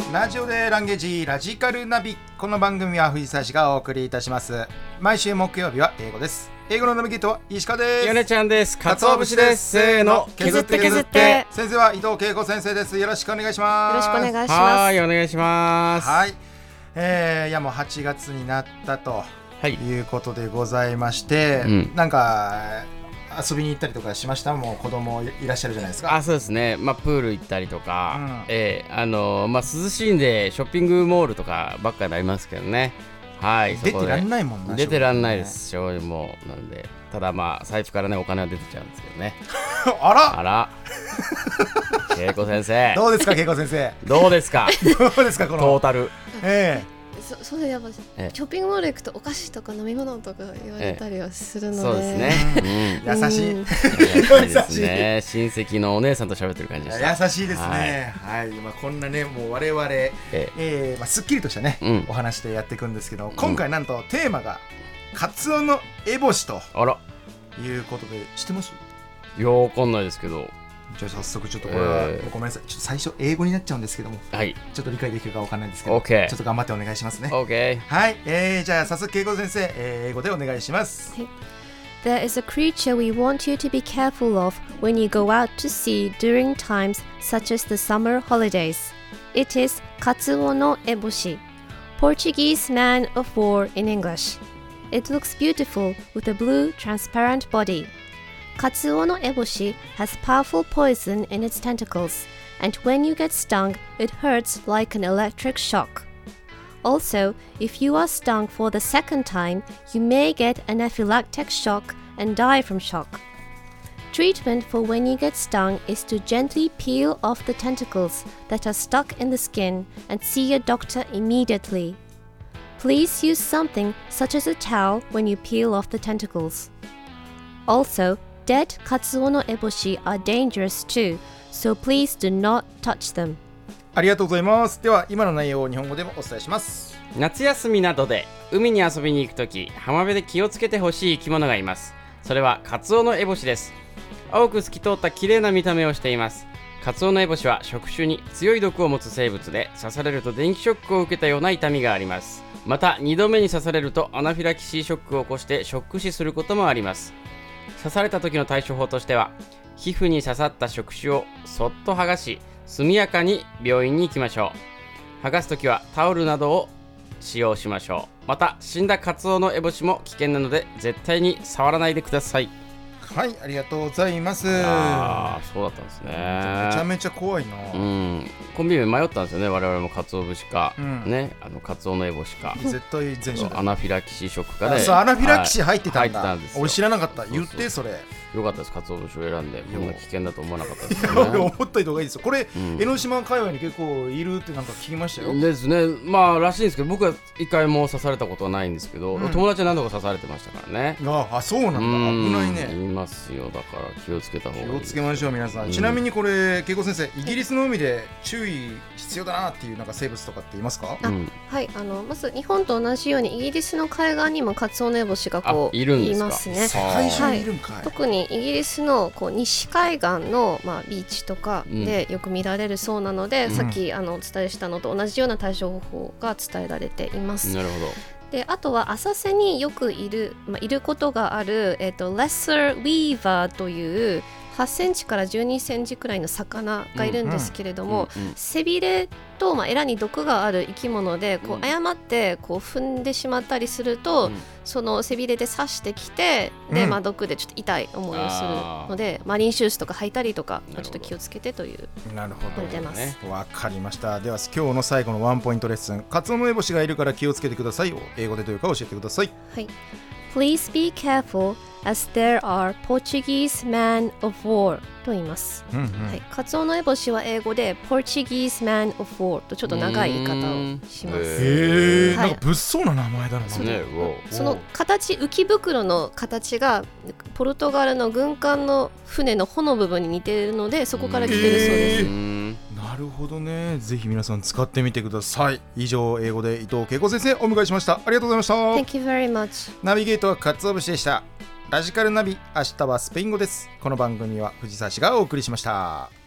ラジオでランゲージラジカルナビ。この番組は藤沢市がお送りいたします。毎週木曜日は英語です。英語のナビゲートは石川です。 ヨネちゃんです。鰹節です。せーの、 削って削って。 先生は伊藤恵子先生です。よろしくお願いします。 よろしくお願いします。 はい、お願いします。 はい、いやもう8月になったということでございまして、なんか遊びに行ったりとかしました？もう子供いらっしゃるじゃないですか。 そうですね、プール行ったりとか、涼しいんでショッピングモールとかばっかりありますけどね。はい、 出てらんないもんな。 出てらんないです。正直もうなんで、ただ財布からねお金は出てちゃうんですけどね。あら恵子先生どうですか？恵子先生どうですかどうですかこのトータル。 それやっぱショッピングモール行くとお菓子とか飲み物とか言われたりはするので、 そうですね、 優しい優しいですね。親戚のお姉さんと喋ってる感じでした。 優しいですね。はい、こんなねもう我々、すっきりとしたね、お話でやっていくんですけど、今回なんとテーマがカツオのエボシということで、知ってます？ いやわかんないですけど。 じゃあ早速ちょっとこれはごめんなさい、ちょっと最初英語になっちゃうんですけども、ちょっと理解できるかわかんないんですけど、ちょっと頑張ってお願いしますね。はい、じゃあ早速恵子先生、英語でお願いします。 There is a creature we want you to be careful of when you go out to sea during times such as the summer holidays. It is カツオのエボシ, Portuguese man of war in English. It looks beautiful with a blue transparent body. カツオのエボシ has powerful poison in its tentacles, and when you get stung, it hurts like an electric shock. Also, if you are stung for the second time, you may get an anaphylactic shock and die from shock. Treatment for when you get stung is to gently peel off the tentacles that are stuck in the skin and see a doctor immediately. Please use something such as a towel when you peel off the tentacles. Also, dead カツオのエボシ are dangerous too, so please do not touch them. ありがとうございます。では今の内容を日本語でもお伝えします。 夏休みなどで海に遊びに行くとき、浜辺で気をつけてほしい生き物がいます。それはカツオのエボシです。青く透き通った綺麗な見た目をしています。カツオのエボシは触手に強い毒を持つ生物で、刺されると電気ショックを受けたような痛みがあります。また2度目に刺されるとアナフィラキシーショックを起こしてショック死することもあります。刺された時の対処法としては、皮膚に刺さった触手をそっと剥がし、速やかに病院に行きましょう。剥がす時はタオルなどを使用しましょう。また死んだカツオのエボシも危険なので絶対に触らないでください。 はい、ありがとうございます。そうだったんですね。 めちゃめちゃ怖いな。 コンビ名迷ったんですよね。我々もカツオ節か、カツオのエボシか。 絶対前者。 アナフィラキシーショックかで。 アナフィラキシー入ってたんだ。 入ってたんですよ。 俺知らなかった。言ってそれ。 よかったです。カツオ節を選んで、こんな危険だと思わなかったですね。 思った人がいいですよ。これ、江ノ島界隈に結構いるってなんか聞きましたよ。 ですね。らしいんですけど、僕は一回も刺されたことはないんですけど、友達は何度か刺されてましたからね。 そうなんだ。危ないね。 いますよ。だから気をつけた方がいい。 気をつけましょう皆さん。ちなみにこれ恵子先生、イギリスの海で注意必要だなっていうなんか生物とかっていますか？ はい、まず日本と同じようにイギリスの海岸にもカツオノエボシがいますね。 世界中にいるんかい。 特にイギリスの西海岸のビーチとかでよく見られるそうなので、さっきお伝えしたのと同じような対処方法が伝えられています。 なるほど。 であとは浅瀬によくいることがある、レッサーウィーバーという8センチから12センチくらいの魚がいるんですけれども、背びれと、エラに毒がある生き物で誤って踏んでしまったりすると、その背びれで刺してきて、で毒でちょっと痛い思いをするので、マリンシューズとか履いたりとかちょっと気をつけてという。 なるほど、わかりました。では今日の最後のワンポイントレッスン、カツオノエボシがいるから気をつけてくださいを英語でどういうか教えてください。 はい、Please be careful as there are Portuguese man of war と言います。カツオノエボシは英語で Portuguese man of war とちょっと長い言い方をします。 なんか物騒な名前だな。 その形、浮き袋の形がポルトガルの軍艦の船の帆の部分に似ているので、そこから来てるそうです。 なるほどね。ぜひ皆さん使ってみてください。以上、英語で伊藤恵子先生お迎えしました。ありがとうございました。 Thank you very much。 ナビゲートはカツオ節でした。ラジカルナビ、明日はスペイン語です。この番組は藤沢市がお送りしました。